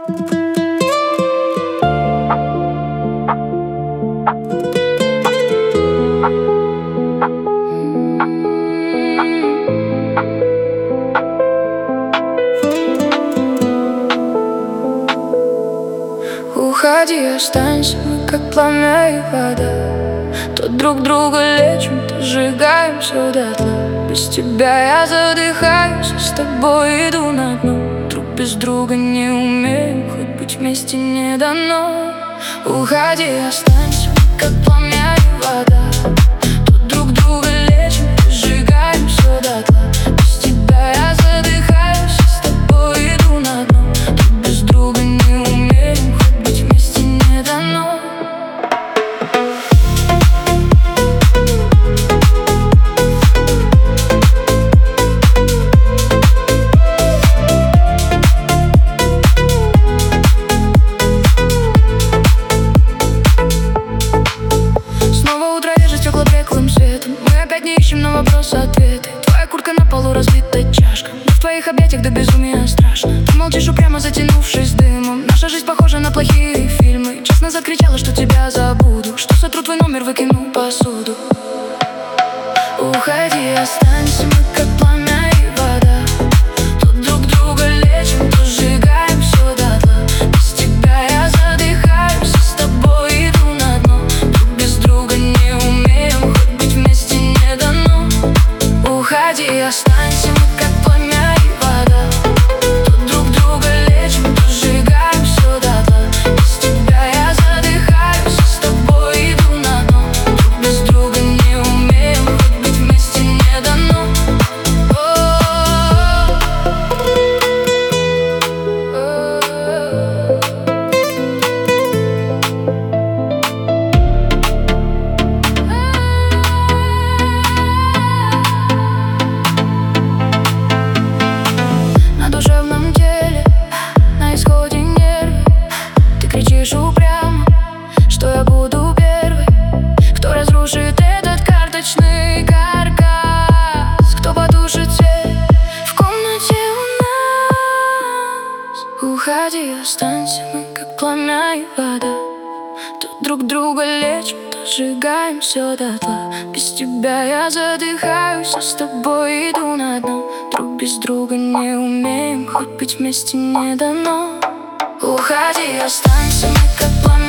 Уходи, останься, мы как пламя и вода. То друг друга лечим, то сжигаем все дотла. Без тебя я задыхаюсь, а с тобой иду на дно. Друг без друга не умеем, хоть быть вместе не дано. Уходи, останься, мы как пламя и вода. То друг друга лечим, то сжигаем все дотла. Без тебя я задыхаюсь, а с тобой иду на дно. Друг без друга не умеем, хоть быть вместе не дано. Не ищем на вопросы ответы. Твоя куртка на полу, разбита чашка. Но в твоих объятиях до безумия страшно. Ты молчишь, упрямо затянувшись дымом. Наша жизнь похожа на плохие фильмы. Честно закричала, что тебя забуду, что сотру твой номер, выкину посуду. Уходи, останься, мы как пламя и вода. Тут друг друга лечим, то сжигаем все дотла. Без тебя я задыхаюсь, а с тобой иду на дно. Друг без друга не умеем, хоть быть вместе не дано. Уходи, останься, мы как пламя и вода. Тут друг друга лечим, то сжигаем все дотла. Без тебя я задыхаюсь, а с тобой иду на дно. Друг без друга не умеем, хоть быть вместе не дано. На душевном деле, на исходе нервы. Ты кричишь упрямо, что я буду первый, кто разрушит этот карточный каркас, кто потушит свет в комнате у нас. Уходи, останься, мы как пламя и вода. Тут друг друга лечим, то сжигаем все дотла. Без тебя я задыхаюсь, а с тобой иду на дно. Друг без друга не умеем, хоть быть вместе не дано. Уходи, останься, мы как пламя.